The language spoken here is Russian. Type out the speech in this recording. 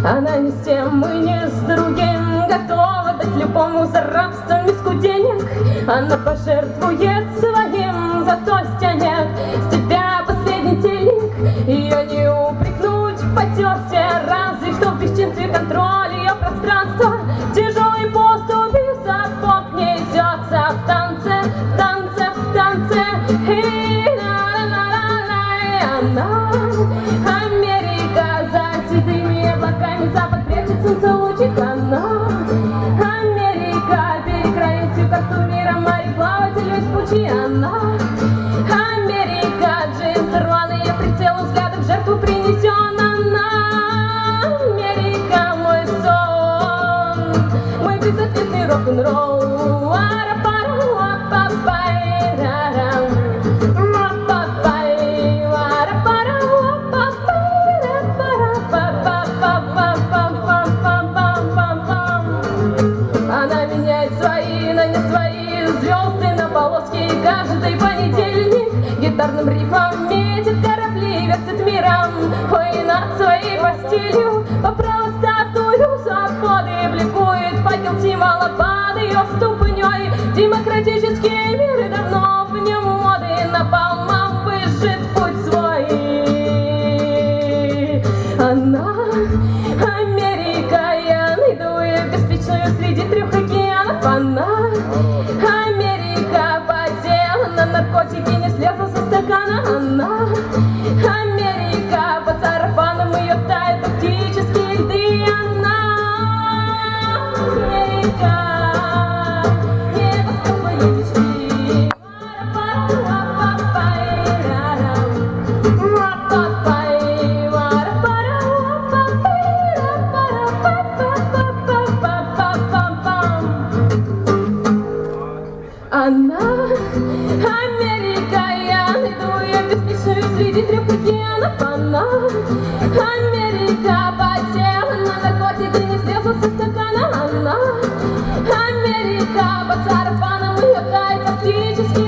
Она ни с тем и ни с другим готова дать любому за рабство миску денег. Она пожертвует своим, зато стянет с тебя последний тельник. Ее не упрекнуть в потерте, разве что в бесчинстве контроля ее пространства. Тяжелый поступь и сапог не идется в танце, в танце, в танце. Она Америка за седыми облаками, запад прячет солнце лучик. Она Америка перекроит всю карту мира, мореплаватель весь пучи. Она Америка, джинсы рваные, прицелом взглядом в жертву принесен. Она Америка, мой сон, мой безответный рок-н-ролл. Она меняет свои, но не свои звезды на полоски. И каждый понедельник гитарным рифом метит корабли, вертит миром. Ой, над своей постелью по праву статую свободы бликует факел Тима под ее ступней. Демократические миры давно в нем моды, напалмом выжжет путь свой. Она Америка, я найду ее беспечную среди трех океанов. Она Америка, подела на наркотики, не слезла со стакана. Она Америка, под сарафаном ее тают тактические льды. Она Америка, небо своей мечты. Она Америка, я найду ее беспечную среди трех океанов. Она Америка, подела на наркотики, не слезла со стакана. Она Америка, под сарафаном ее тает фактически